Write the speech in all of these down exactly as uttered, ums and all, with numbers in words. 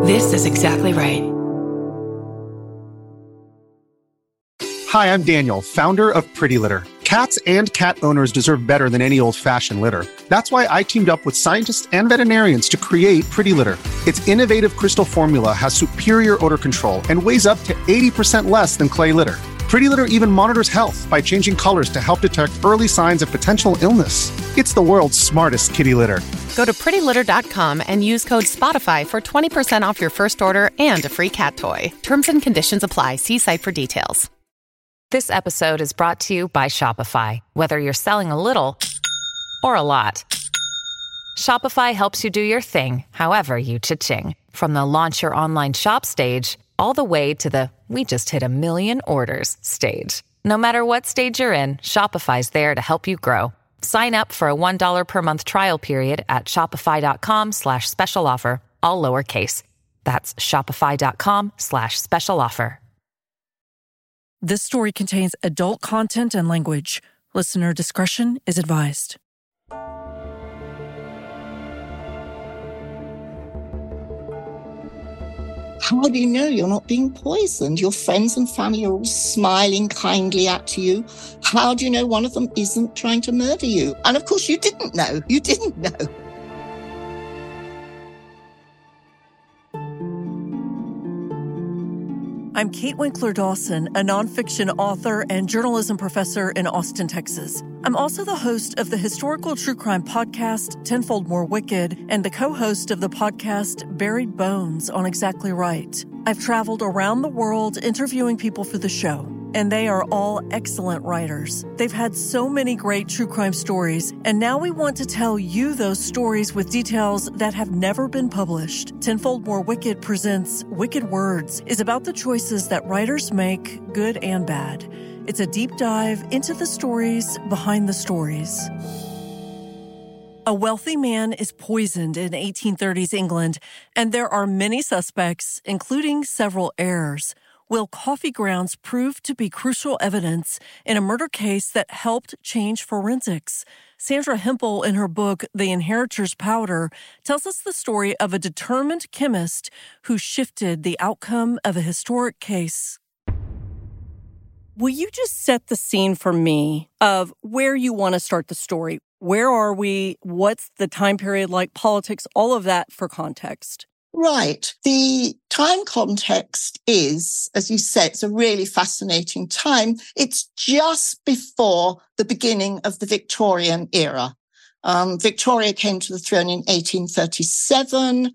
This is exactly right. Hi, I'm Daniel, founder of Pretty Litter. Cats and cat owners deserve better than any old-fashioned litter. That's why I teamed up with scientists and veterinarians to create Pretty Litter. Its innovative crystal formula has superior odor control and weighs up to eighty percent less than clay litter. Pretty Litter even monitors health by changing colors to help detect early signs of potential illness. It's the world's smartest kitty litter. Go to pretty litter dot com and use code SPOTIFY for twenty percent off your first order and a free cat toy. Terms and conditions apply. See site for details. This episode is brought to you by Shopify. Whether you're selling a little or a lot, Shopify helps you do your thing, however you cha-ching. From the launch your online shop stage, all the way to the we just hit a million orders stage. No matter what stage you're in, Shopify's there to help you grow. Sign up for a one dollar per month trial period at shopify.com slash special offer, all lowercase. That's shopify.com slash special offer. This story contains adult content and language. Listener discretion is advised. How do you know you're not being poisoned? Your friends and family are all smiling kindly at you. How do you know one of them isn't trying to murder you? And of course, you didn't know. You didn't know. I'm Kate Winkler Dawson, a nonfiction author and journalism professor in Austin, Texas. I'm also the host of the historical true crime podcast, Tenfold More Wicked, and the co-host of the podcast, Buried Bones on Exactly Right. I've traveled around the world interviewing people for the show, and they are all excellent writers. They've had so many great true crime stories, and now we want to tell you those stories with details that have never been published. Tenfold More Wicked presents Wicked Words, is about the choices that writers make, good and bad. It's a deep dive into the stories behind the stories. A wealthy man is poisoned in eighteen thirties England, and there are many suspects, including several heirs. Will coffee grounds prove to be crucial evidence in a murder case that helped change forensics? Sandra Hempel, in her book, The Inheritor's Powder, tells us the story of a determined chemist who shifted the outcome of a historic case. Will you just set the scene for me of where you want to start the story? Where are we? What's the time period like? Politics, all of that for context. Right. The time context is, as you said, it's a really fascinating time. It's just before the beginning of the Victorian era. Um, Victoria came to the throne in eighteen thirty-seven.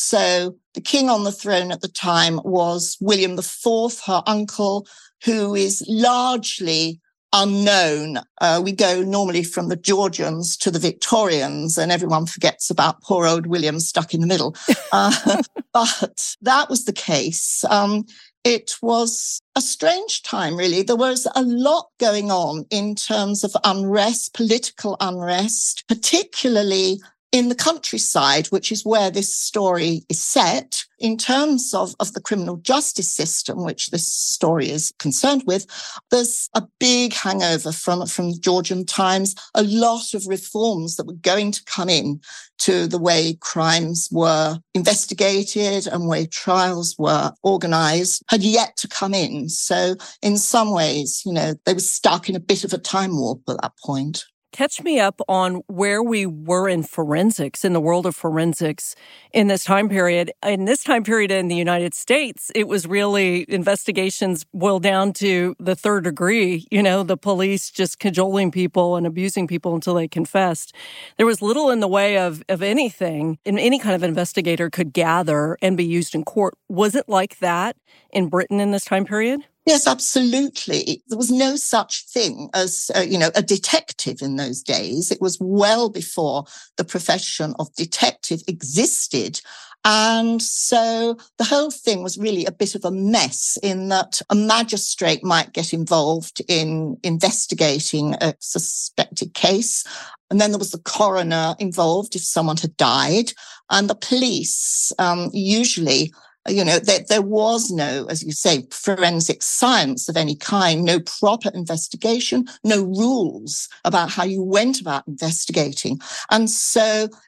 So the king on the throne at the time was William the Fourth, her uncle, who is largely unknown. Uh, we go normally from the Georgians to the Victorians, and everyone forgets about poor old William stuck in the middle. Uh, but that was the case. Um, it was a strange time, really. There was a lot going on in terms of unrest, political unrest, particularly in the countryside, which is where this story is set. In terms of, of the criminal justice system, which this story is concerned with, there's a big hangover from, from Georgian times. A lot of reforms that were going to come in to the way crimes were investigated and way trials were organized had yet to come in. So in some ways, you know, they were stuck in a bit of a time warp at that point. Catch me up on where we were in forensics, in the world of forensics in this time period. In this time period in the United States, it was really investigations boiled down to the third degree, you know, the police just cajoling people and abusing people until they confessed. There was little in the way of, of anything, and any kind of investigator could gather and be used in court. Was it like that in Britain in this time period? Yes, absolutely. There was no such thing as, uh, you know, a detective in those days. It was well before the profession of detective existed. And so the whole thing was really a bit of a mess in that a magistrate might get involved in investigating a suspected case. And then there was the coroner involved if someone had died. And the police, um, usually, you know, there, there was no, as you say, forensic science of any kind, no proper investigation, no rules about how you went about investigating. And so it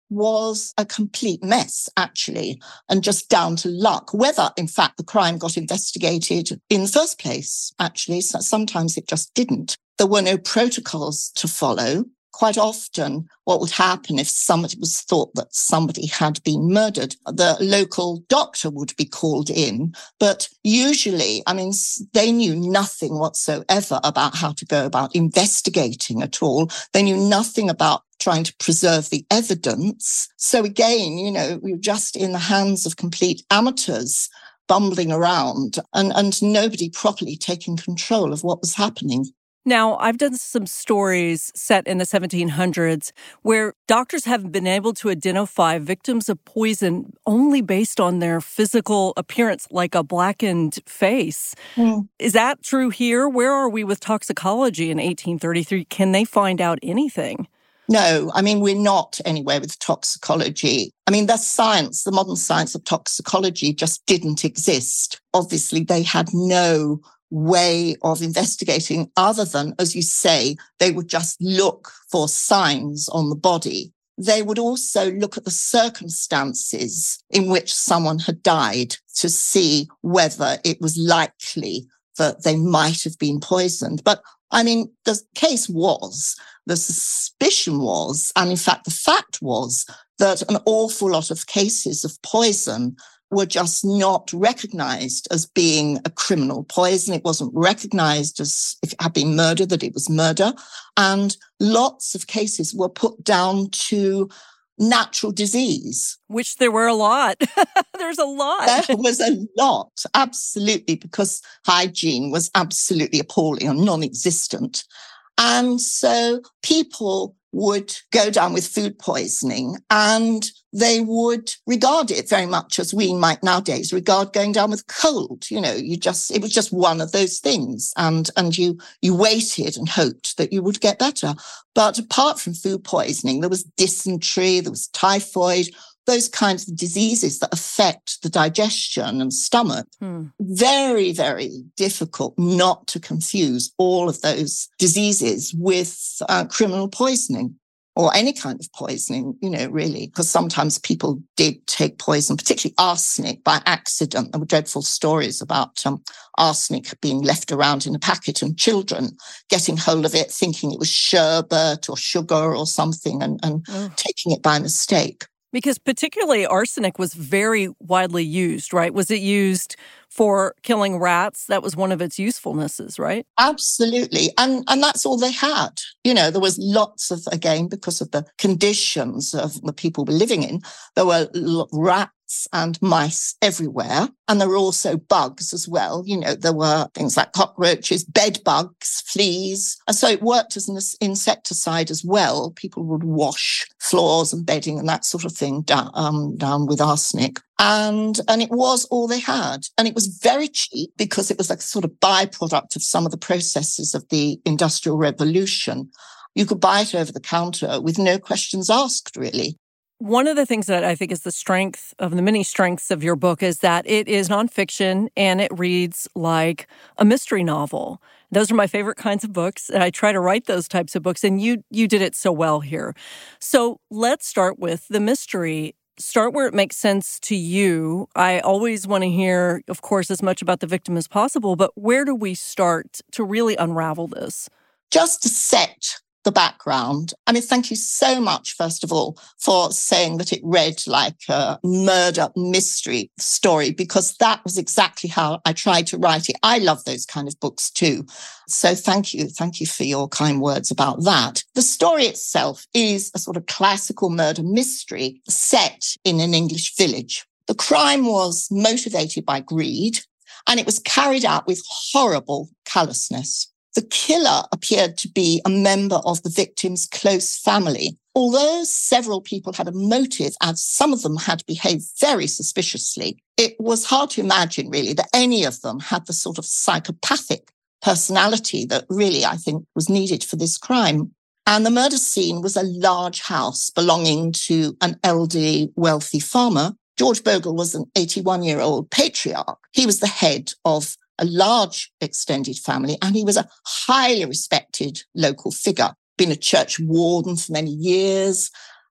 was a complete mess, actually, and just down to luck, whether, in fact, the crime got investigated in the first place, actually. So sometimes it just didn't. There were no protocols to follow. Quite often, what would happen if somebody was thought that somebody had been murdered, the local doctor would be called in. But usually, I mean, they knew nothing whatsoever about how to go about investigating at all. They knew nothing about trying to preserve the evidence. So again, you know, we were just in the hands of complete amateurs bumbling around and, and nobody properly taking control of what was happening. Now, I've done some stories set in the seventeen hundreds where doctors have been able to identify victims of poison only based on their physical appearance, like a blackened face. Mm. Is that true here? Where are we with toxicology in eighteen thirty-three? Can they find out anything? No, I mean, we're not anywhere with toxicology. I mean, the science, the modern science of toxicology just didn't exist. Obviously, they had no way of investigating other than, as you say, they would just look for signs on the body. They would also look at the circumstances in which someone had died to see whether it was likely that they might have been poisoned. But I mean, the case was, the suspicion was, and in fact, the fact was that an awful lot of cases of poison were just not recognized as being a criminal poison. It wasn't recognized as, if it had been murder, that it was murder. And lots of cases were put down to natural disease. Which there were a lot. There's a lot. There was a lot, absolutely, because hygiene was absolutely appalling and non-existent. And so people would go down with food poisoning and they would regard it very much as we might nowadays regard going down with cold. You know, you just, it was just one of those things. And, and you, you waited and hoped that you would get better. But apart from food poisoning, there was dysentery, there was typhoid, those kinds of diseases that affect the digestion and stomach. Hmm. Very, very difficult not to confuse all of those diseases with uh, criminal poisoning or any kind of poisoning, you know, really, because sometimes people did take poison, particularly arsenic, by accident. There were dreadful stories about um, arsenic being left around in a packet and children getting hold of it, thinking it was sherbet or sugar or something and, and oh. taking it by mistake. Because particularly arsenic was very widely used, right? Was it used for killing rats? That was one of its usefulnesses, right? Absolutely. And and that's all they had. You know, there was lots of, again, because of the conditions of the people were living in, there were rats and mice everywhere. And there were also bugs as well. You know, there were things like cockroaches, bed bugs, fleas. And so it worked as an insecticide as well. People would wash floors and bedding and that sort of thing down, um, down with arsenic. And, and it was all they had. And it was very cheap because it was like a sort of byproduct of some of the processes of the Industrial Revolution. You could buy it over the counter with no questions asked, really. One of the things that I think is the strength of the many strengths of your book is that it is nonfiction and it reads like a mystery novel. Those are my favorite kinds of books, and I try to write those types of books, and you you did it so well here. So let's start with the mystery. Start where it makes sense to you. I always want to hear, of course, as much about the victim as possible, but where do we start to really unravel this? Just to set the background. I mean, thank you so much, first of all, for saying that it read like a murder mystery story, because that was exactly how I tried to write it. I love those kind of books too. So thank you. Thank you for your kind words about that. The story itself is a sort of classical murder mystery set in an English village. The crime was motivated by greed, and it was carried out with horrible callousness. The killer appeared to be a member of the victim's close family. Although several people had a motive, as some of them had behaved very suspiciously, it was hard to imagine, really, that any of them had the sort of psychopathic personality that really, I think, was needed for this crime. And the murder scene was a large house belonging to an elderly, wealthy farmer. George Bogle was an eighty-one-year-old patriarch. He was the head of a large extended family, and he was a highly respected local figure, been a church warden for many years,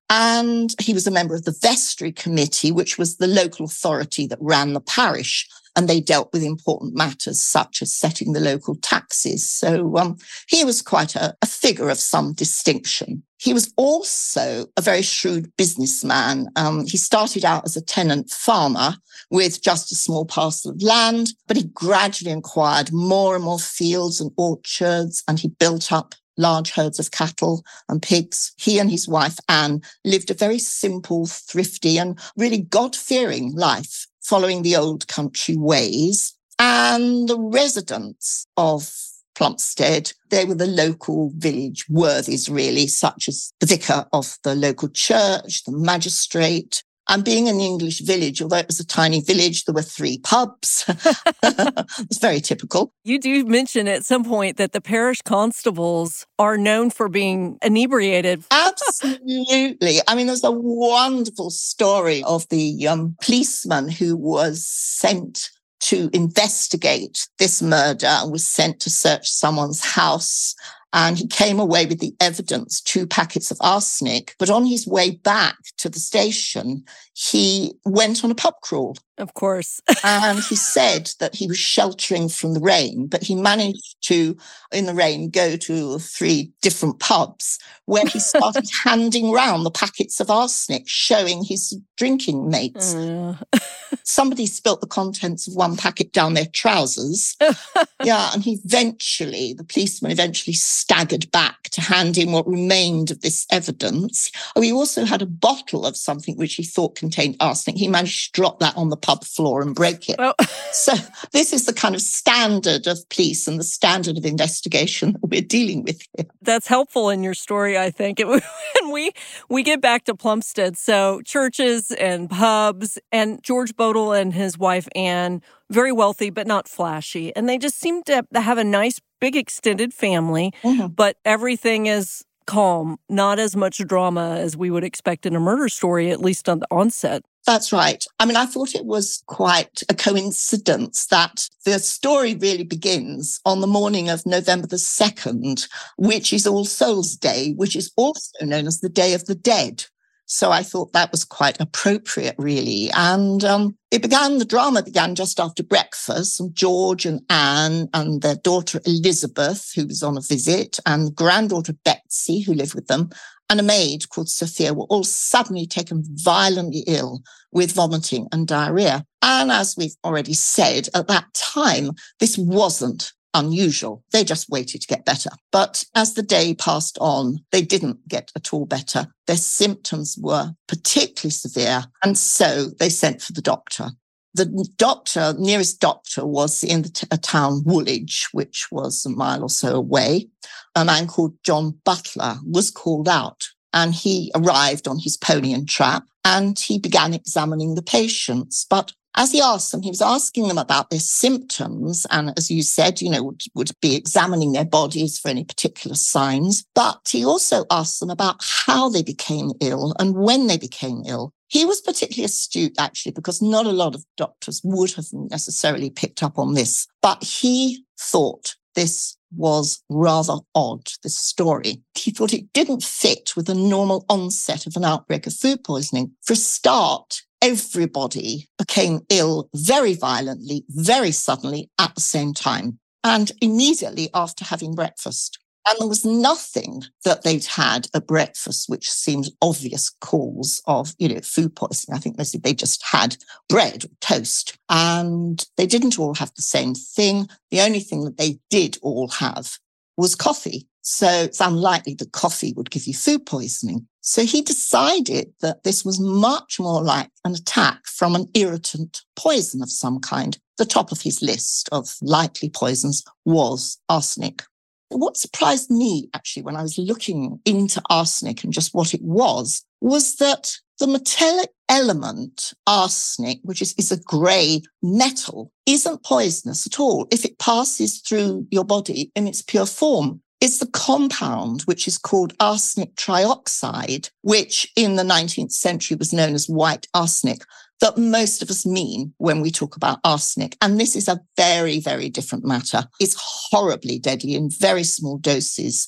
And he was a member of the vestry committee, which was the local authority that ran the parish. And they dealt with important matters such as setting the local taxes. So um, he was quite a, a figure of some distinction. He was also a very shrewd businessman. Um, he started out as a tenant farmer with just a small parcel of land, but he gradually acquired more and more fields and orchards, and he built up large herds of cattle and pigs. He and his wife, Anne, lived a very simple, thrifty, and really God-fearing life, following the old country ways. And the residents of Plumstead, they were the local village worthies, really, such as the vicar of the local church, the magistrate. And being an English village, although it was a tiny village, there were three pubs. It's very typical. You do mention at some point that the parish constables are known for being inebriated. Absolutely. I mean, there's a wonderful story of the um, policeman who was sent to investigate this murder and was sent to search someone's house. And he came away with the evidence, two packets of arsenic. But on his way back to the station, he went on a pub crawl. Of course. And he said that he was sheltering from the rain, but he managed to, in the rain, go to three different pubs where he started handing round the packets of arsenic, showing his drinking mates. Uh. Somebody spilt the contents of one packet down their trousers. Yeah, and he eventually, the policeman eventually staggered back to hand in what remained of this evidence. Oh, he also had a bottle of something which he thought contained arsenic. He managed to drop that on the pub floor and break it. Oh. So this is the kind of standard of police and the standard of investigation that we're dealing with here. That's helpful in your story, I think. It, when we we get back to Plumstead, so churches and pubs, and George Bodle and his wife Anne, very wealthy but not flashy, and they just seem to have a nice, big, extended family, mm-hmm. but everything is calm, not as much drama as we would expect in a murder story, at least on the onset. That's right. I mean, I thought it was quite a coincidence that the story really begins on the morning of November the second, which is All Souls Day, which is also known as the Day of the Dead. So I thought that was quite appropriate, really. And um, it began, the drama began just after breakfast. And George and Anne and their daughter Elizabeth, who was on a visit, and granddaughter Betsy, who lived with them, and a maid called Sophia were all suddenly taken violently ill with vomiting and diarrhea. And as we've already said, at that time, this wasn't unusual. They just waited to get better. But as the day passed on, they didn't get at all better. Their symptoms were particularly severe, and so they sent for the doctor. The doctor, nearest doctor, was in the t- a town, Woolwich, which was a mile or so away. A man called John Butler was called out, and he arrived on his pony and trap, and he began examining the patients. But as he asked them, he was asking them about their symptoms, and as you said, you know, would, would be examining their bodies for any particular signs. But he also asked them about how they became ill and when they became ill. He was particularly astute, actually, because not a lot of doctors would have necessarily picked up on this. But he thought this was rather odd, this story. He thought it didn't fit with the normal onset of an outbreak of food poisoning. For a start, everybody became ill very violently, very suddenly at the same time, and immediately after having breakfast. And there was nothing that they'd had at breakfast which seemed obvious cause of, you know, food poisoning. I think mostly they just had bread or toast, and they didn't all have the same thing. The only thing that they did all have was coffee. So it's unlikely that coffee would give you food poisoning. So he decided that this was much more like an attack from an irritant poison of some kind. The top of his list of likely poisons was arsenic. What surprised me, actually, when I was looking into arsenic and just what it was, was that the metallic element, arsenic, which is, is a grey metal, isn't poisonous at all if it passes through your body in its pure form. It's the compound, which is called arsenic trioxide, which in the nineteenth century was known as white arsenic, that most of us mean when we talk about arsenic. And this is a very, very different matter. It's horribly deadly in very small doses.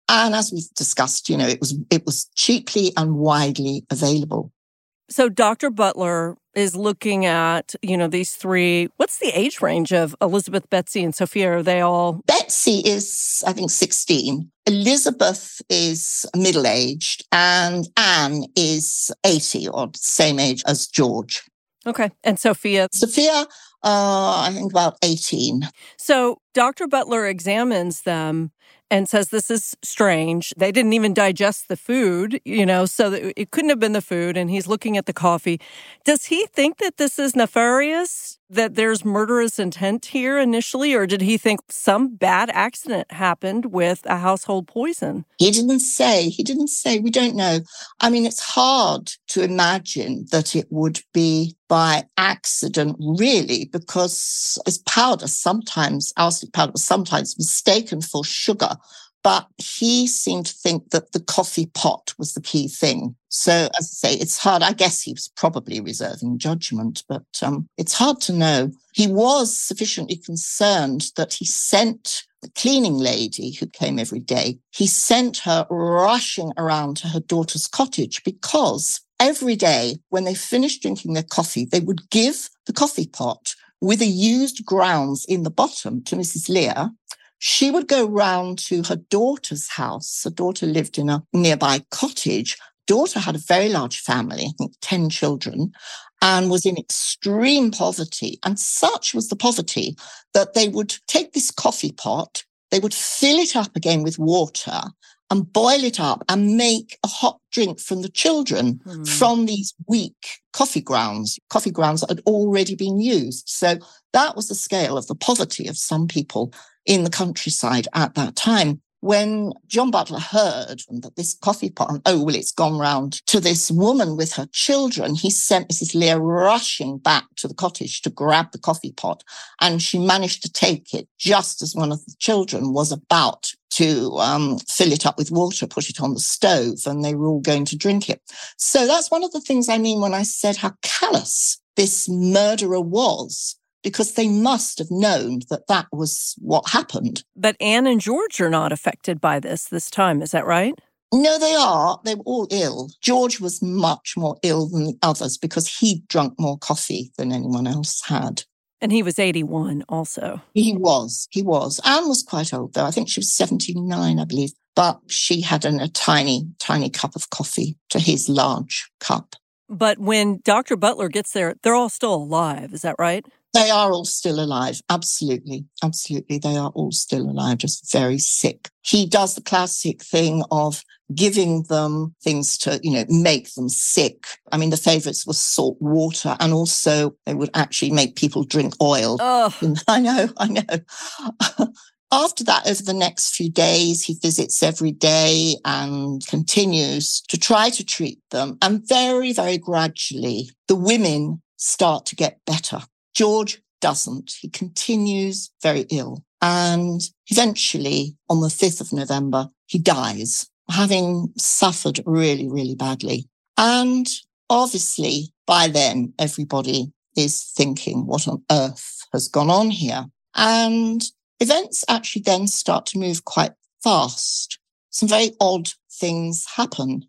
And as we've discussed, you know, it was it was cheaply and widely available. So Doctor Butler is looking at, you know, these three. What's the age range of Elizabeth, Betsy, and Sophia? Are they all? Betsy is, I think, sixteen. Elizabeth is middle-aged, and Anne is eighty, or same age as George. Okay. And Sophia? Sophia, uh, I think about eighteen. So Doctor Butler examines them and says this is strange. They didn't even digest the food, you know, so it couldn't have been the food. And he's looking at the coffee. Does he think that this is nefarious, that there's murderous intent here initially, or did he think some bad accident happened with a household poison? He didn't say. He didn't say. We don't know. I mean, it's hard to imagine that it would be by accident, really, because this powder sometimes, arsenic powder was sometimes mistaken for sugar. But he seemed to think that the coffee pot was the key thing. So, as I say, it's hard. I guess he was probably reserving judgment, but um, it's hard to know. He was sufficiently concerned that he sent the cleaning lady who came every day, he sent her rushing around to her daughter's cottage, because every day when they finished drinking their coffee, they would give the coffee pot with the used grounds in the bottom to Missus Lear. She would go round to her daughter's house. Her daughter lived in a nearby cottage. Daughter had a very large family, I think ten children, and was in extreme poverty. And such was the poverty that they would take this coffee pot, they would fill it up again with water and boil it up and make a hot drink from the children mm. from these weak coffee grounds, coffee grounds that had already been used. So that was the scale of the poverty of some people in the countryside at that time. When John Butler heard that this coffee pot, oh, well, it's gone round to this woman with her children, he sent Missus Lear rushing back to the cottage to grab the coffee pot. And she managed to take it just as one of the children was about to um, fill it up with water, put it on the stove, and they were all going to drink it. So that's one of the things I mean when I said how callous this murderer was, because they must have known that that was what happened. But Anne and George are not affected by this this time, is that right? No, they are. They were all ill. George was much more ill than the others because he'd drunk more coffee than anyone else had. And he was eighty-one also. He was. He was. Anne was quite old, though. I think she was seventy-nine, I believe. But she had an, a tiny, tiny cup of coffee to his large cup. But when Doctor Butler gets there, they're all still alive. Is that right? They are all still alive. Absolutely. Absolutely. They are all still alive, just very sick. He does the classic thing of giving them things to, you know, make them sick. I mean, the favorites were salt water, and also they would actually make people drink oil. Oh. I know, I know. After that, over the next few days, he visits every day and continues to try to treat them. And very, very gradually, the women start to get better. George doesn't. He continues very ill. And eventually, on the fifth of November, he dies, having suffered really, really badly. And obviously, by then, everybody is thinking, what on earth has gone on here? And events actually then start to move quite fast. Some very odd things happen.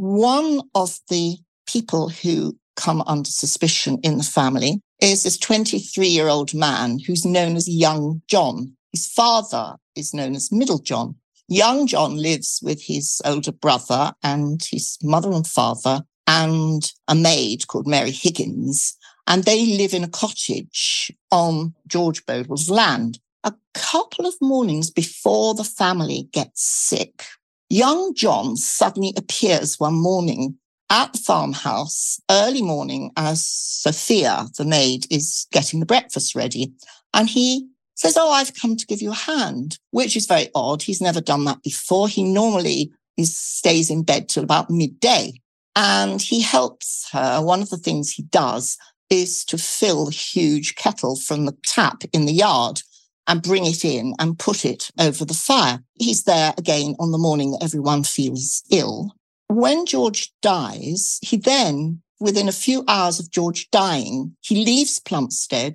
One of the people who come under suspicion in the family is this twenty-three-year-old man who's known as Young John. His father is known as Middle John. Young John lives with his older brother and his mother and father and a maid called Mary Higgins, and they live in a cottage on George Bodle's land. A couple of mornings before the family gets sick, Young John suddenly appears one morning at the farmhouse, early morning, as Sophia, the maid, is getting the breakfast ready. And he says, oh, I've come to give you a hand, which is very odd. He's never done that before. He normally is, stays in bed till about midday. And he helps her. One of the things he does is to fill a huge kettle from the tap in the yard and bring it in and put it over the fire. He's there again on the morning that everyone feels ill. When George dies, he then, within a few hours of George dying, he leaves Plumstead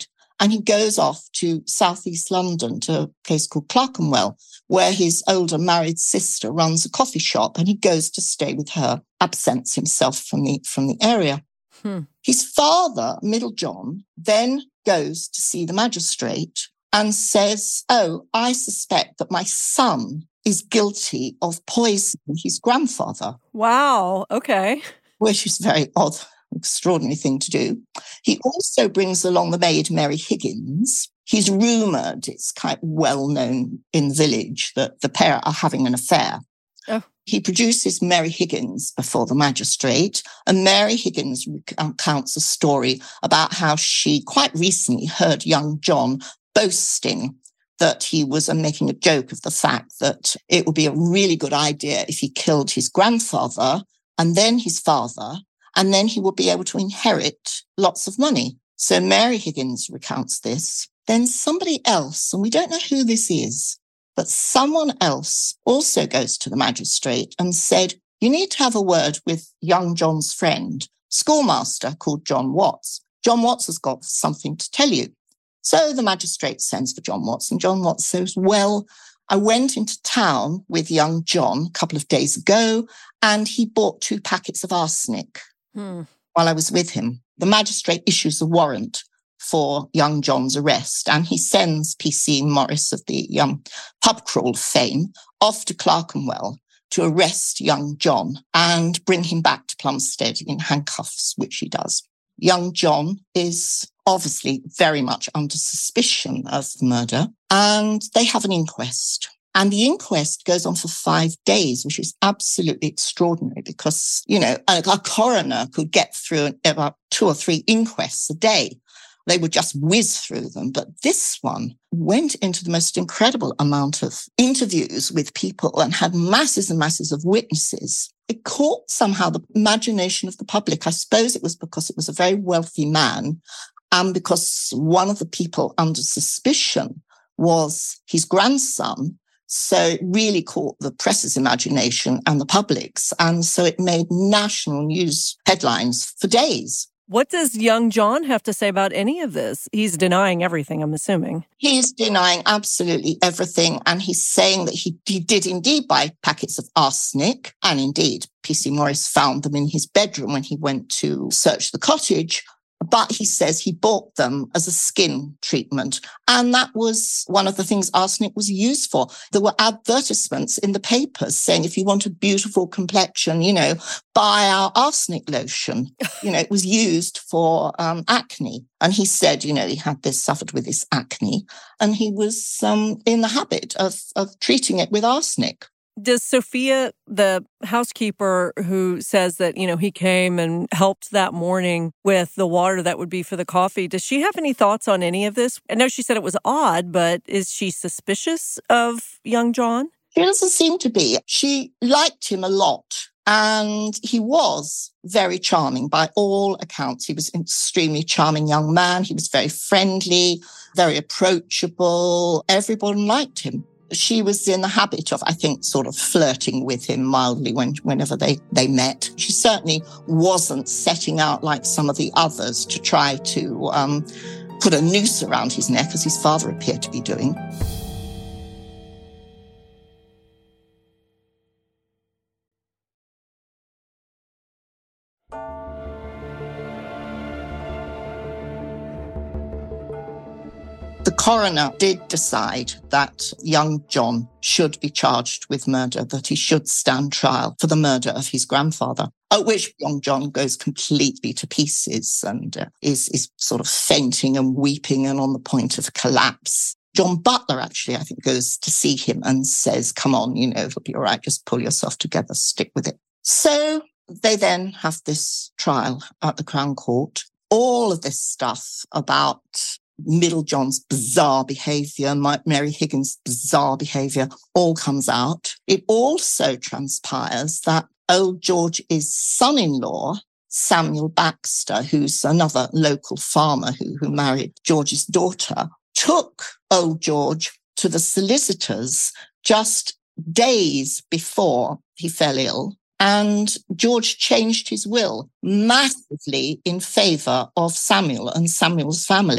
And he goes off to southeast London to a place called Clerkenwell, where his older married sister runs a coffee shop, and he goes to stay with her, absents himself from the, from the area. Hmm. His father, Middle John, then goes to see the magistrate and says, oh, I suspect that my son is guilty of poisoning his grandfather. Wow, okay. Which is a very odd, extraordinary thing to do. He also brings along the maid, Mary Higgins. He's rumoured, it's kind of well known in the village, that the pair are having an affair. Oh. He produces Mary Higgins before the magistrate, and Mary Higgins recounts a story about how she quite recently heard young John boasting that he was uh, making a joke of the fact that it would be a really good idea if he killed his grandfather and then his father, and then he would be able to inherit lots of money. So Mary Higgins recounts this. Then somebody else, and we don't know who this is, but someone else also goes to the magistrate and said, you need to have a word with young John's friend, schoolmaster called John Watts. John Watts has got something to tell you. So the magistrate sends for John Watts, and John Watts says, well, I went into town with young John a couple of days ago, and he bought two packets of arsenic hmm. while I was with him. The magistrate issues a warrant for young John's arrest, and he sends P C Morris of the um, pub crawl fame off to Clerkenwell to arrest young John and bring him back to Plumstead in handcuffs, which he does. Young John is obviously very much under suspicion of the murder, and they have an inquest. And the inquest goes on for five days, which is absolutely extraordinary because, you know, a, a coroner could get through about two or three inquests a day. They would just whiz through them. But this one went into the most incredible amount of interviews with people and had masses and masses of witnesses. It caught somehow the imagination of the public. I suppose it was because it was a very wealthy man and because one of the people under suspicion was his grandson. So it really caught the press's imagination and the public's. And so it made national news headlines for days. What does young John have to say about any of this? He's denying everything, I'm assuming. He's denying absolutely everything. And he's saying that he, he did indeed buy packets of arsenic. And indeed, P C Morris found them in his bedroom when he went to search the cottage. But he says he bought them as a skin treatment. And that was one of the things arsenic was used for. There were advertisements in the papers saying, if you want a beautiful complexion, you know, buy our arsenic lotion. You know, it was used for um, acne. And he said, you know, he had this, suffered with this acne, and he was um, in the habit of, of treating it with arsenic. Does Sophia, the housekeeper who says that, you know, he came and helped that morning with the water that would be for the coffee, does she have any thoughts on any of this? I know she said it was odd, but is she suspicious of young John? She doesn't seem to be. She liked him a lot. And he was very charming by all accounts. He was an extremely charming young man. He was very friendly, very approachable. Everyone liked him. She was in the habit of, I think, sort of flirting with him mildly when, whenever they, they met. She certainly wasn't setting out like some of the others to try to um, put a noose around his neck, as his father appeared to be doing. The coroner did decide that young John should be charged with murder, that he should stand trial for the murder of his grandfather, at which young John goes completely to pieces and uh, is, is sort of fainting and weeping and on the point of collapse. John Butler actually, I think, goes to see him and says, come on, you know, it'll be all right, just pull yourself together, stick with it. So they then have this trial at the Crown Court. All of this stuff about Middle John's bizarre behaviour, Mary Higgins' bizarre behaviour, all comes out. It also transpires that old George's son-in-law, Samuel Baxter, who's another local farmer who, who married George's daughter, took old George to the solicitors just days before he fell ill. And George changed his will massively in favour of Samuel and Samuel's family.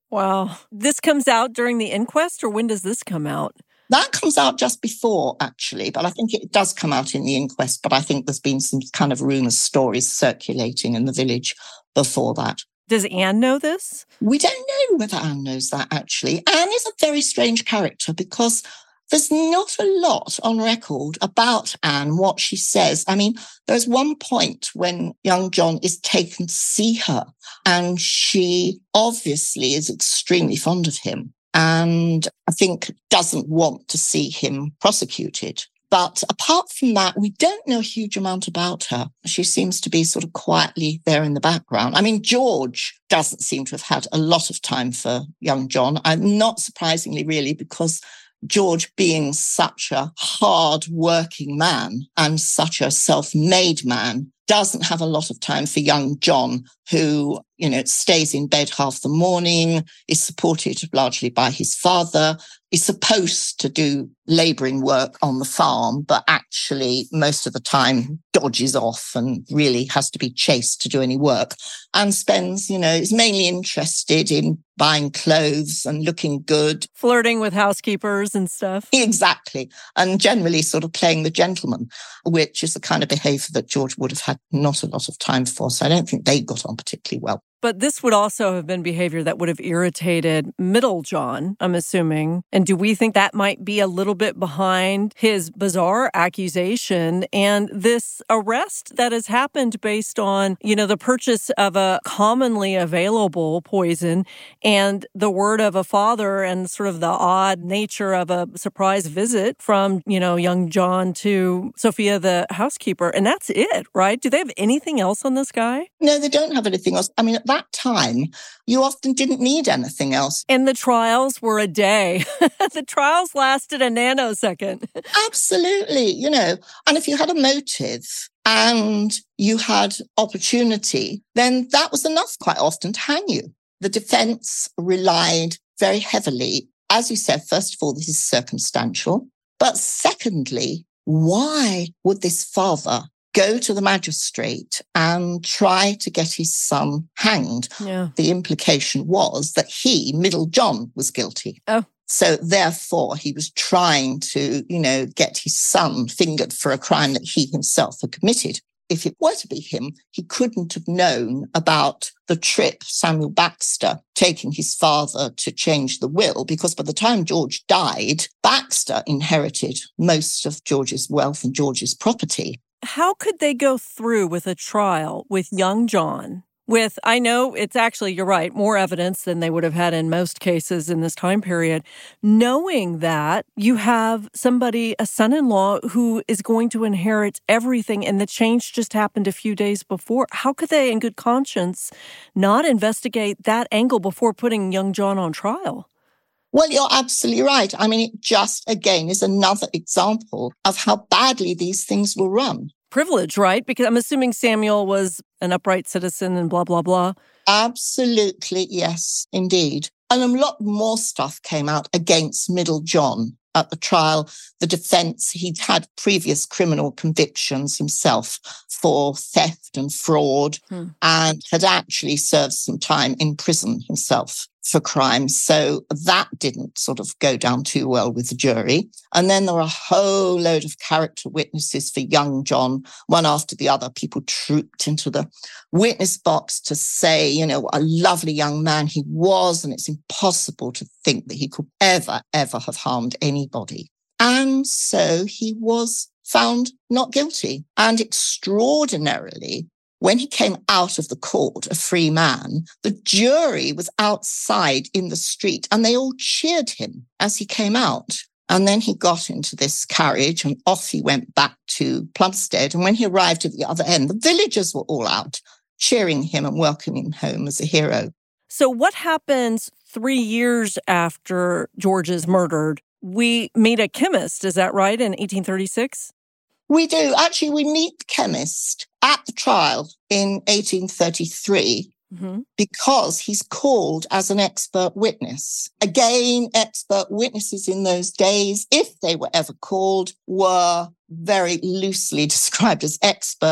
Wow. This comes out during the inquest, or when does this come out? That comes out just before, actually, but I think it does come out in the inquest, but I think there's been some kind of rumours, stories circulating in the village before that. Does Anne know this? We don't know whether Anne knows that, actually. Anne is a very strange character because there's not a lot on record about Anne, what she says. I mean, there's one point when young John is taken to see her, and she obviously is extremely fond of him and I think doesn't want to see him prosecuted. But apart from that, we don't know a huge amount about her. She seems to be sort of quietly there in the background. I mean, George doesn't seem to have had a lot of time for young John, and not surprisingly, really, because George, being such a hard-working man and such a self-made man, doesn't have a lot of time for young John, who, you know, stays in bed half the morning, is supported largely by his father, is supposed to do labouring work on the farm, but actually most of the time dodges off and really has to be chased to do any work, and spends, you know, is mainly interested in buying clothes and looking good. Flirting with housekeepers and stuff. Exactly. And generally sort of playing the gentleman, which is the kind of behaviour that George would have had not a lot of time for. So I don't think they got on particularly well. But this would also have been behavior that would have irritated Middle John, I'm assuming. And do we think that might be a little bit behind his bizarre accusation and this arrest that has happened based on, you know, the purchase of a commonly available poison and the word of a father and sort of the odd nature of a surprise visit from, you know, young John to Sophia, the housekeeper. And that's it, right? Do they have anything else on this guy? No, they don't have anything else. I mean, at that time, you often didn't need anything else. And the trials were a day. The trials lasted a nanosecond. Absolutely, you know. And if you had a motive and you had opportunity, then that was enough quite often to hang you. The defence relied very heavily. As you said, first of all, this is circumstantial. But secondly, why would this father go to the magistrate and try to get his son hanged? Yeah. The implication was that he, Middle John, was guilty. Oh. So therefore, he was trying to, you know, get his son fingered for a crime that he himself had committed. If it were to be him, he couldn't have known about the trip, Samuel Baxter taking his father to change the will, because by the time George died, Baxter inherited most of George's wealth and George's property. How could they go through with a trial with young John? With, I know it's actually, you're right, more evidence than they would have had in most cases in this time period, knowing that you have somebody, a son-in-law, who is going to inherit everything, and the change just happened a few days before. How could they, in good conscience, not investigate that angle before putting young John on trial? Well, you're absolutely right. I mean, it just, again, is another example of how badly these things were run. Privilege, right? Because I'm assuming Samuel was an upright citizen and blah, blah, blah. Absolutely, yes, indeed. And a lot more stuff came out against Middle John at the trial. The defence, he'd had previous criminal convictions himself for theft and fraud, hmm. and had actually served some time in prison himself for crimes. So that didn't sort of go down too well with the jury. And then there were a whole load of character witnesses for young John, one after the other. People trooped into the witness box to say, you know, what a lovely young man he was, and it's impossible to think that he could ever, ever have harmed anybody. And so he was found not guilty. And extraordinarily, when he came out of the court, a free man, the jury was outside in the street and they all cheered him as he came out. And then he got into this carriage and off he went back to Plumstead. And when he arrived at the other end, the villagers were all out cheering him and welcoming him home as a hero. So what happens three years after George is murdered? We meet a chemist, is that right, in eighteen thirty-six? We do. Actually, we meet the chemist at the trial in eighteen thirty-three mm-hmm. because he's called as an expert witness. Again, expert witnesses in those days, if they were ever called, were very loosely described as experts.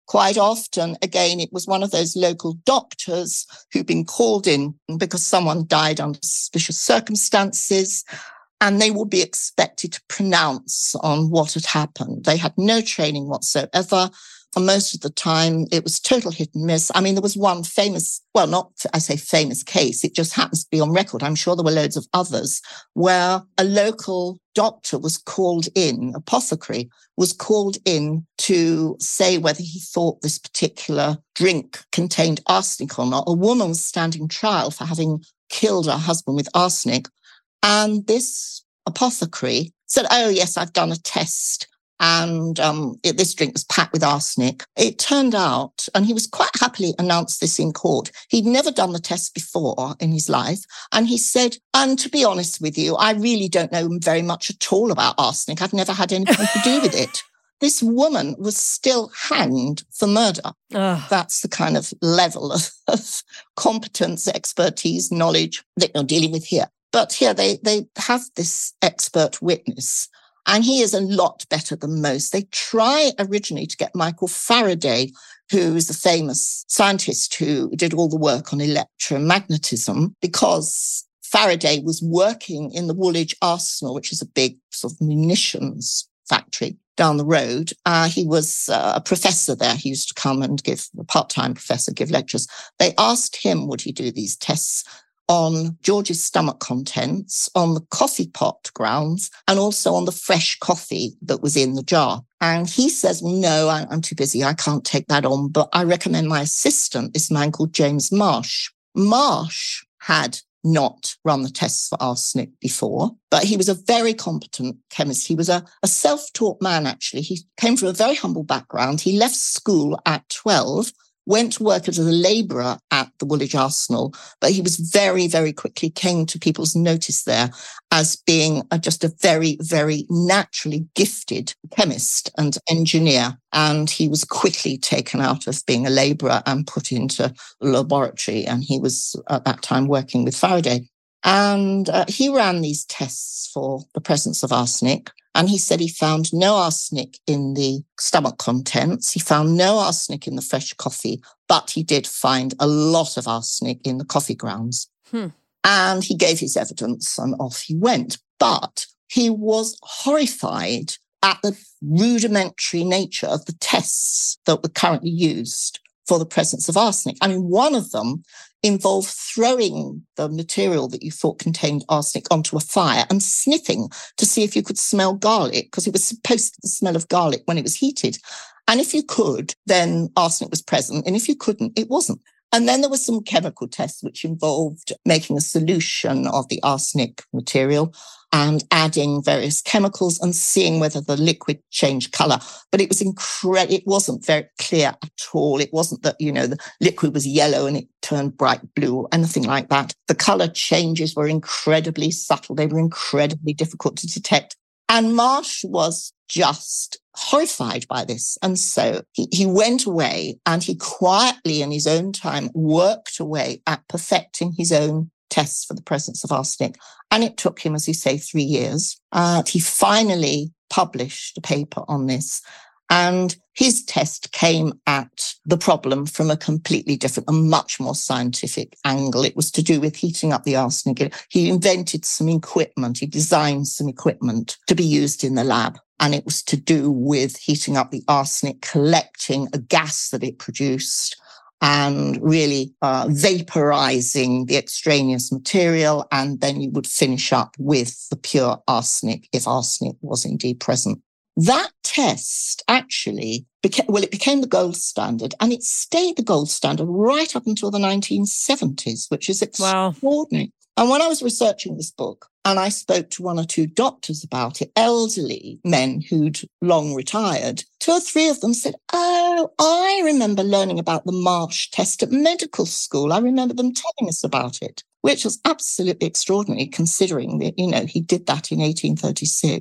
quite often, again, it was one of those local doctors who'd been called in because someone died under suspicious circumstances, and they would be expected to pronounce on what had happened. They had no training whatsoever. And most of the time, it was total hit and miss. I mean, there was one famous, well, not, I say famous case, it just happens to be on record. I'm sure there were loads of others where a local doctor was called in, apothecary, was called in to say whether he thought this particular drink contained arsenic or not. A woman was standing trial for having killed her husband with arsenic. And this apothecary said, oh, yes, I've done a test. And um, it, this drink was packed with arsenic. It turned out, and he was quite happily announced this in court, he'd never done the test before in his life. And he said, and to be honest with you, I really don't know very much at all about arsenic. I've never had anything to do with it. This woman was still hanged for murder. Ugh. That's the kind of level of, of competence, expertise, knowledge that you're dealing with here. But here they, they have this expert witness, and he is a lot better than most. They try originally to get Michael Faraday, who is a famous scientist who did all the work on electromagnetism, because Faraday was working in the Woolwich Arsenal, which is a big sort of munitions factory down the road. Uh, he was uh, a professor there. He used to come and give, a part-time professor, give lectures. They asked him, would he do these tests on George's stomach contents, on the coffee pot grounds, and also on the fresh coffee that was in the jar. And he says, no, I'm too busy. I can't take that on. But I recommend my assistant, this man called James Marsh. Marsh had not run the tests for arsenic before, but he was a very competent chemist. He was a, a self-taught man, actually. He came from a very humble background. He left school at twelve, went to work as a labourer at the Woolwich Arsenal, but he was very, very quickly came to people's notice there as being a, just a very, very naturally gifted chemist and engineer. And he was quickly taken out of being a labourer and put into a laboratory. And he was at that time working with Faraday. And uh, he ran these tests for the presence of arsenic. And he said he found no arsenic in the stomach contents. He found no arsenic in the fresh coffee, but he did find a lot of arsenic in the coffee grounds. Hmm. And he gave his evidence and off he went. But he was horrified at the rudimentary nature of the tests that were currently used for the presence of arsenic. I mean, one of them involved throwing the material that you thought contained arsenic onto a fire and sniffing to see if you could smell garlic, because it was supposed to smell of garlic when it was heated. And if you could, then arsenic was present. And if you couldn't, it wasn't. And then there were some chemical tests which involved making a solution of the arsenic material and adding various chemicals and seeing whether the liquid changed colour. But it was incredible. It wasn't very clear at all. It wasn't that, you know, the liquid was yellow and it turned bright blue or anything like that. The colour changes were incredibly subtle. They were incredibly difficult to detect. And Marsh was just horrified by this. And so he, he went away and he quietly in his own time worked away at perfecting his own tests for the presence of arsenic. And it took him, as you say, three years. Uh, he finally published a paper on this. And his test came at the problem from a completely different, a much more scientific angle. It was to do with heating up the arsenic. He invented some equipment. He designed some equipment to be used in the lab. And it was to do with heating up the arsenic, collecting a gas that it produced, and really uh, vaporizing the extraneous material. And then you would finish up with the pure arsenic if arsenic was indeed present. That test actually became, well, it became the gold standard, and it stayed the gold standard right up until the nineteen seventies, which is extraordinary. Wow. And when I was researching this book, and I spoke to one or two doctors about it, elderly men who'd long retired, two or three of them said, oh, I remember learning about the Marsh test at medical school. I remember them telling us about it, which was absolutely extraordinary considering that, you know, he did that in eighteen thirty-six.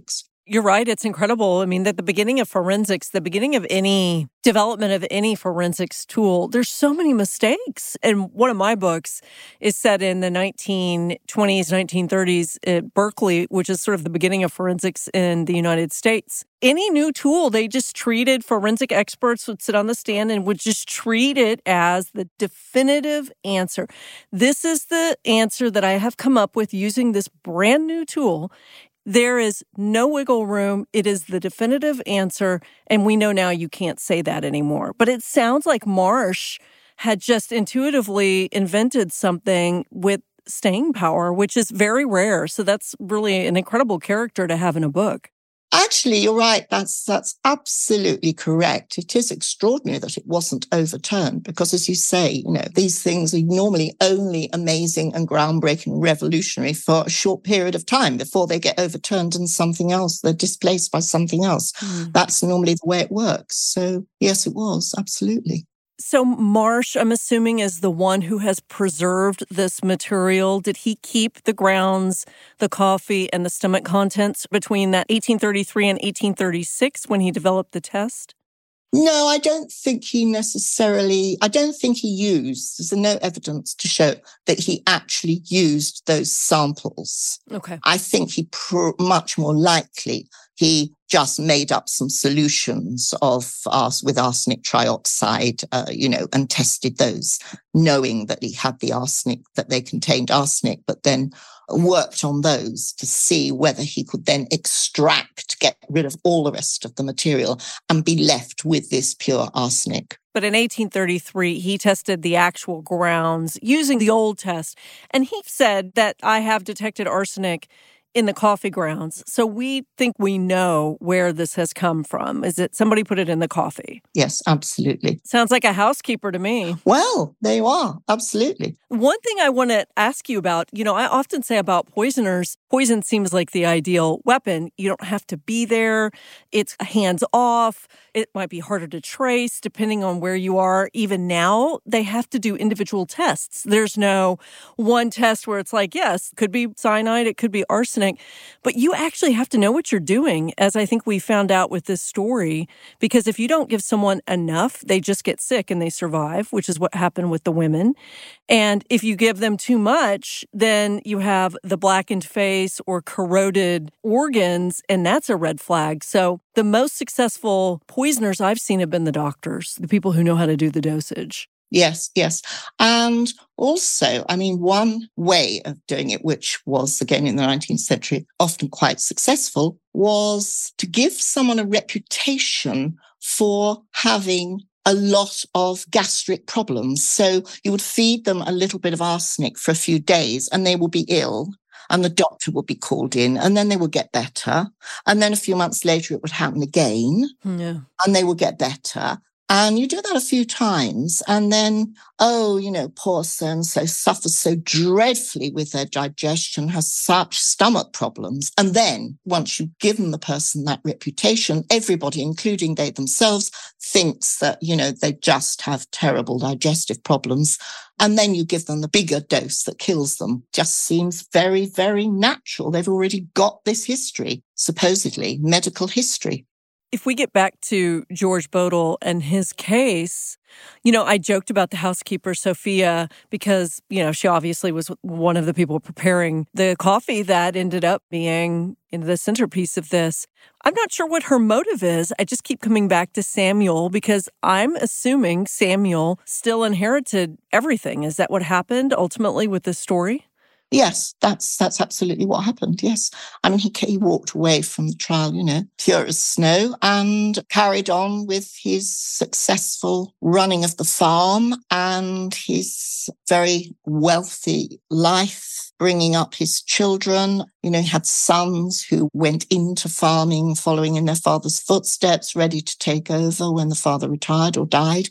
You're right. It's incredible. I mean, at the beginning of forensics, the beginning of any development of any forensics tool, there's so many mistakes. And one of my books is set in the nineteen twenties, nineteen thirties at Berkeley, which is sort of the beginning of forensics in the United States. Any new tool, they just treated, forensic experts would sit on the stand and would just treat it as the definitive answer. This is the answer that I have come up with using this brand new tool. There is no wiggle room. It is the definitive answer. And we know now you can't say that anymore. But it sounds like Marsh had just intuitively invented something with staying power, which is very rare. So that's really an incredible character to have in a book. Actually, you're right. That's that's absolutely correct. It is extraordinary that it wasn't overturned because, as you say, you know, these things are normally only amazing and groundbreaking, revolutionary for a short period of time before they get overturned and something else. They're displaced by something else. Mm. That's normally the way it works. So, yes, it was. Absolutely. So Marsh, I'm assuming, is the one who has preserved this material. Did he keep the grounds, the coffee, and the stomach contents between that eighteen thirty-three and eighteen thirty-six when he developed the test? No, I don't think he necessarily, I don't think he used, there's no evidence to show that he actually used those samples. Okay. I think he pr- much more likely he just made up some solutions of ars- with arsenic trioxide, uh, you know, and tested those, knowing that he had the arsenic, that they contained arsenic, but then worked on those to see whether he could then extract, get rid of all the rest of the material and be left with this pure arsenic. But in eighteen thirty-three, he tested the actual grounds using the old test. And he said that I have detected arsenic in the coffee grounds. So we think we know where this has come from. Is it somebody put it in the coffee? Yes, absolutely. Sounds like a housekeeper to me. Well, there you are. Absolutely. One thing I want to ask you about, you know, I often say about poisoners, poison seems like the ideal weapon. You don't have to be there. It's hands off. It might be harder to trace depending on where you are. Even now, they have to do individual tests. There's no one test where it's like, yes, could be cyanide, it could be arsenic. But you actually have to know what you're doing, as I think we found out with this story, because if you don't give someone enough, they just get sick and they survive, which is what happened with the women. And if you give them too much, then you have the blackened face or corroded organs, and that's a red flag. So the most successful poisoners I've seen have been the doctors, the people who know how to do the dosage. Yes, yes. And also, I mean, one way of doing it, which was, again, in the nineteenth century, often quite successful, was to give someone a reputation for having a lot of gastric problems. So you would feed them a little bit of arsenic for a few days and they will be ill. And the doctor would be called in and then they would get better. And then a few months later, it would happen again. Yeah. And they would get better. And you do that a few times and then, oh, you know, poor so-and-so suffers so dreadfully with their digestion, has such stomach problems. And then once you've given the person that reputation, everybody, including they themselves, thinks that, you know, they just have terrible digestive problems. And then you give them the bigger dose that kills them. Just seems very, very natural. They've already got this history, supposedly medical history. If we get back to George Bodle and his case, you know, I joked about the housekeeper, Sophia, because, you know, she obviously was one of the people preparing the coffee that ended up being in the centerpiece of this. I'm not sure what her motive is. I just keep coming back to Samuel because I'm assuming Samuel still inherited everything. Is that what happened ultimately with this story? Yes, that's that's absolutely what happened, yes. I mean, he, he walked away from the trial, you know, pure as snow and carried on with his successful running of the farm and his very wealthy life, bringing up his children. You know, he had sons who went into farming, following in their father's footsteps, ready to take over when the father retired or died,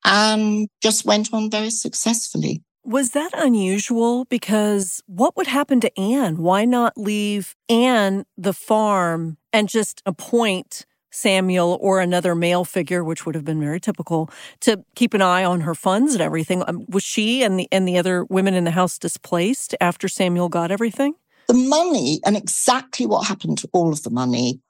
and just went on very successfully. Was that unusual? Because what would happen to Anne? Why not leave Anne the farm and just appoint Samuel or another male figure, which would have been very typical, to keep an eye on her funds and everything? Um, was she and the and the other women in the house displaced after Samuel got everything? The money, and exactly what happened to all of the money,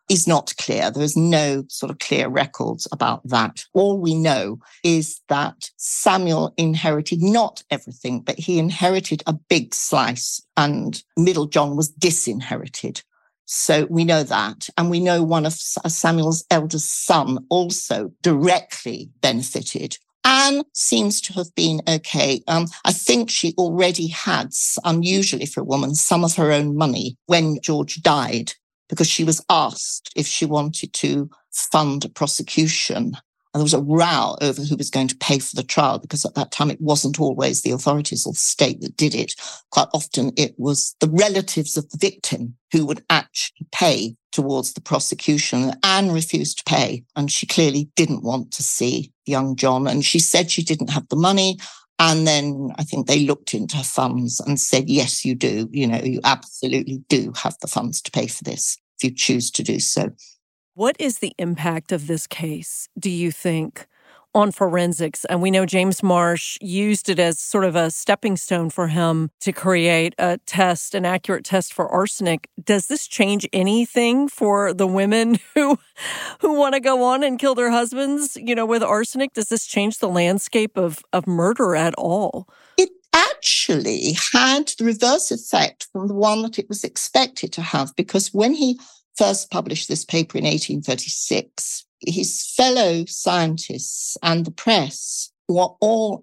is not clear. There is no sort of clear records about that. All we know is that Samuel inherited not everything, but he inherited a big slice, and Middle John was disinherited. So we know that. And we know one of Samuel's eldest son also directly benefited. Anne seems to have been okay. Um, I think she already had, unusually for a woman, some of her own money when George died, because she was asked if she wanted to fund a prosecution. And there was a row over who was going to pay for the trial, because at that time it wasn't always the authorities or the state that did it. Quite often it was the relatives of the victim who would actually pay towards the prosecution. Anne refused to pay, and she clearly didn't want to see young John. And she said she didn't have the money. And then I think they looked into her funds and said, yes, you do. You know, you absolutely do have the funds to pay for this if you choose to do so. What is the impact of this case, do you think, on forensics? And we know James Marsh used it as sort of a stepping stone for him to create a test, an accurate test for arsenic. Does this change anything for the women who who want to go on and kill their husbands, you know, with arsenic? Does this change the landscape of, of murder at all? It actually had the reverse effect from the one that it was expected to have, because when he first published this paper in eighteen thirty-six, his fellow scientists and the press were all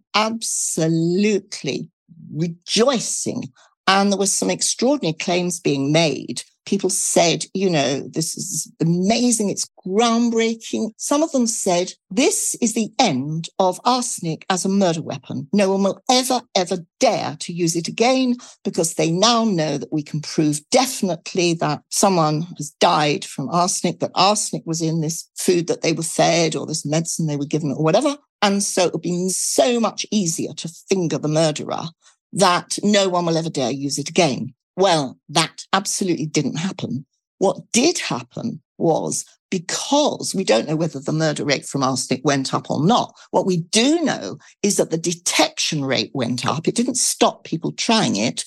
absolutely rejoicing. And there were some extraordinary claims being made. People said, you know, this is amazing, it's groundbreaking. Some of them said, this is the end of arsenic as a murder weapon. No one will ever, ever dare to use it again, because they now know that we can prove definitely that someone has died from arsenic, that arsenic was in this food that they were fed or this medicine they were given or whatever. And so it would be so much easier to finger the murderer that no one will ever dare use it again. Well, that absolutely didn't happen. What did happen was, because we don't know whether the murder rate from arsenic went up or not, what we do know is that the detection rate went up. It didn't stop people trying it,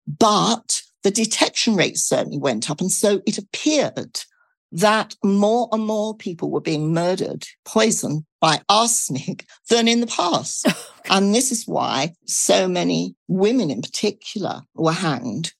but the detection rate certainly went up. And so it appeared that more and more people were being murdered, poisoned by arsenic than in the past. And this is why so many women in particular were hanged,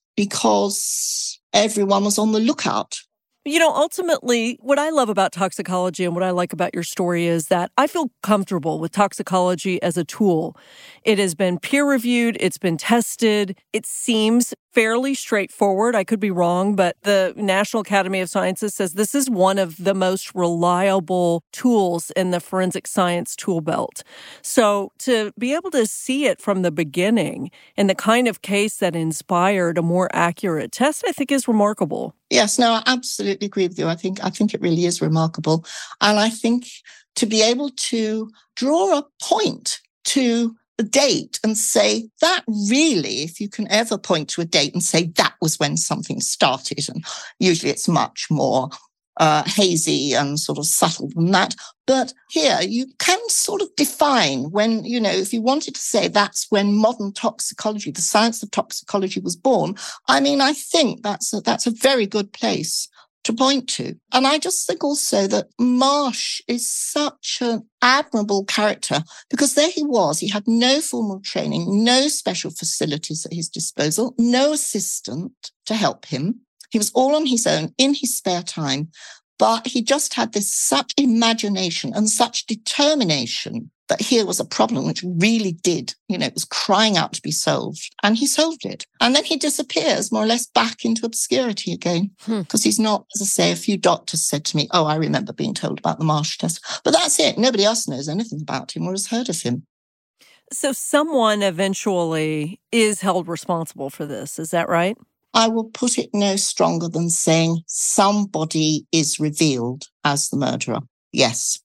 because everyone was on the lookout. You know, ultimately, what I love about toxicology and what I like about your story is that I feel comfortable with toxicology as a tool. It has been peer-reviewed. It's been tested. It seems fairly straightforward. I could be wrong, but the National Academy of Sciences says this is one of the most reliable tools in the forensic science tool belt. So to be able to see it from the beginning in the kind of case that inspired a more accurate test, I think is remarkable. Yes, no, I absolutely agree with you. I think I think it really is remarkable. And I think to be able to draw a point to the date and say that really, if you can ever point to a date and say that was when something started, and usually it's much more uh, hazy and sort of subtle than that. But here you can sort of define when, you know, if you wanted to say that's when modern toxicology, the science of toxicology was born, I mean, I think that's a, that's a very good place to point to. And I just think also that Marsh is such an admirable character, because there he was. He had no formal training, no special facilities at his disposal, no assistant to help him. He was all on his own in his spare time, but he just had this such imagination and such determination that here was a problem which really did, you know, it was crying out to be solved, and he solved it. And then he disappears more or less back into obscurity again, because hmm. he's not, as I say, a few doctors said to me, oh, I remember being told about the Marsh test, but that's it. Nobody else knows anything about him or has heard of him. So someone eventually is held responsible for this, is that right? I will put it no stronger than saying somebody is revealed as the murderer. Yes.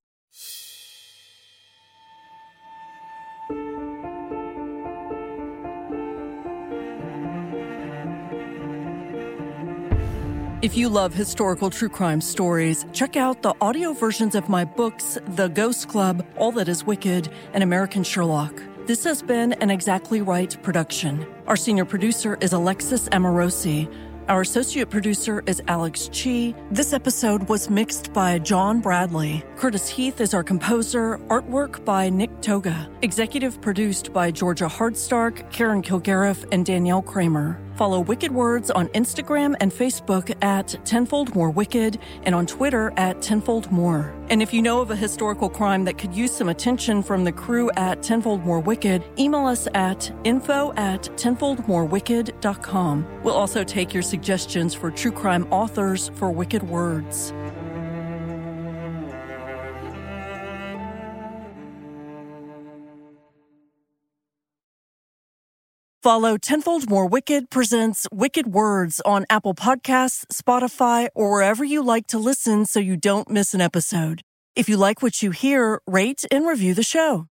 If you love historical true crime stories, check out the audio versions of my books, The Ghost Club, All That Is Wicked, and American Sherlock. This has been an Exactly Right production. Our senior producer is Alexis Amorosi. Our associate producer is Alex Chi. This episode was mixed by John Bradley. Curtis Heath is our composer. Artwork by Nick Toga. Executive produced by Georgia Hardstark, Karen Kilgariff, and Danielle Kramer. Follow Wicked Words on Instagram and Facebook at Tenfold More Wicked and on Twitter at Tenfold More. And if you know of a historical crime that could use some attention from the crew at Tenfold More Wicked, email us at info at tenfoldmorewicked dot com. We'll also take your suggestions for true crime authors for Wicked Words. Follow Tenfold More Wicked presents Wicked Words on Apple Podcasts, Spotify, or wherever you like to listen so you don't miss an episode. If you like what you hear, rate and review the show.